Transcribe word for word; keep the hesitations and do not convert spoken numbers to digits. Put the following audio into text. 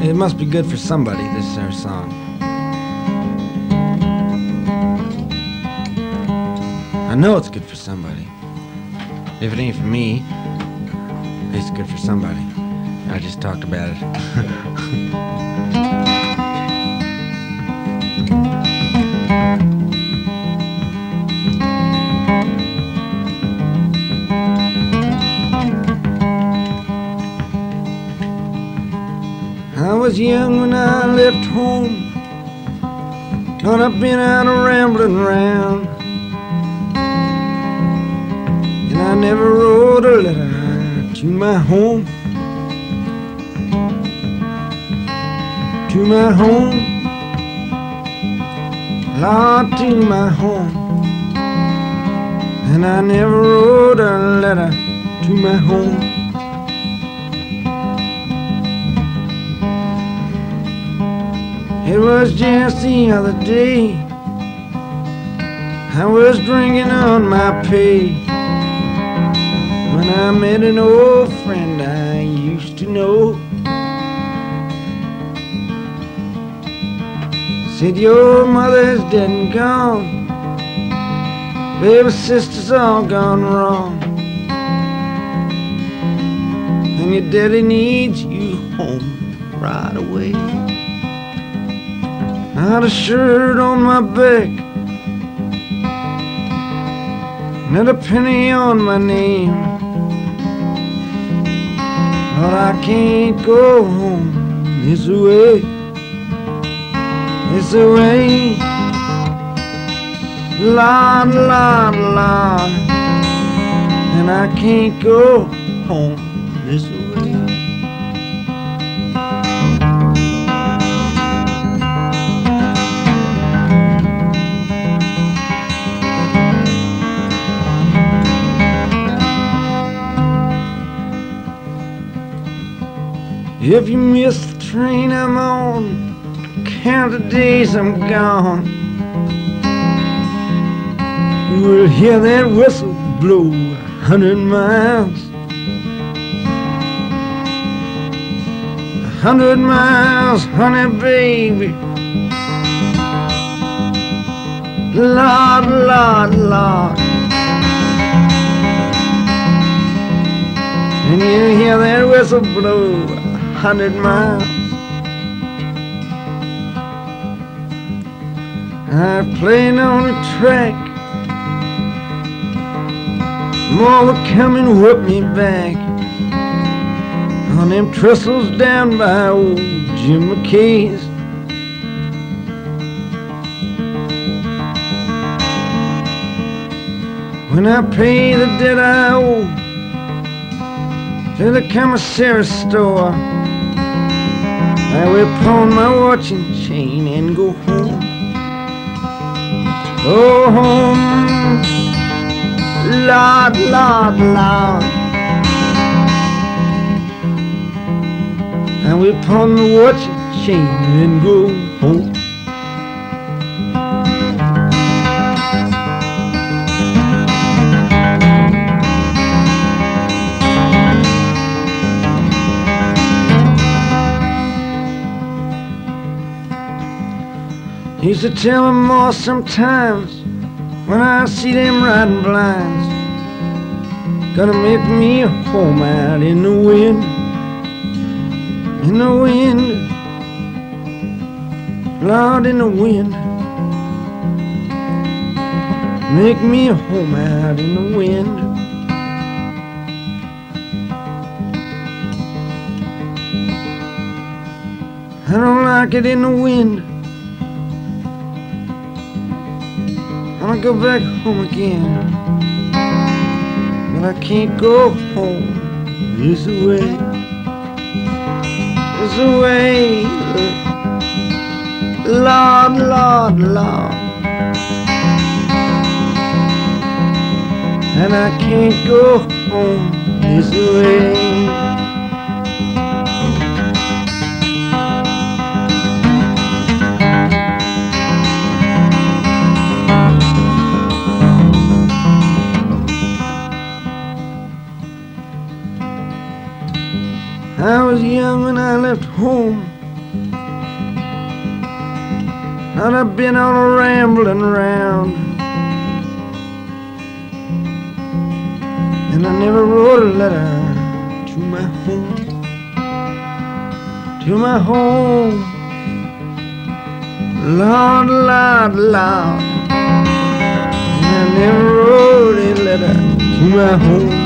It must be good for somebody, this is our song. I know it's good for somebody. If it ain't for me, it's good for somebody. I just talked about it. I was young when I left home. Thought I'd been out a rambling round, and I never wrote a letter to my home. To my home, Lord, to my home. And I never wrote a letter to my home. It was just the other day, I was drinking on my pay, when I met an old friend I used to know. Said, your mother's dead and gone, baby, sister's all gone wrong, and your daddy needs you home right away. Not a shirt on my back, not a penny on my name, but I can't go home this way. This way, Lord, Lord, Lord, and I can't go home this way. If you miss the train I'm on, count the days I'm gone, you will hear that whistle blow a hundred miles. A hundred miles, honey baby. Lord, Lord, Lord. And you hear that whistle blow a hundred miles. I've played on the track, more will come and whip me back on them trestles down by old Jim McKay's. When I pay the debt I owe to the commissary store, I will pawn my watch and chain and go home. Go home, Lord, Lord, Lord. And we pawn the watch and chain and go home. Used to tell them more sometimes when I see them riding blinds. Gonna make me a home out in the wind, in the wind, Lord, in the wind. Make me a home out in the wind. I don't like it in the wind. I go back home again, but I can't go home this way, this way, Lord, Lord, Lord, and I can't go home this way. I was young when I left home, And I've been on a rambling round, and I never wrote a letter to my home, to my home. Lord, Lord, Lord, and I never wrote a letter to my home.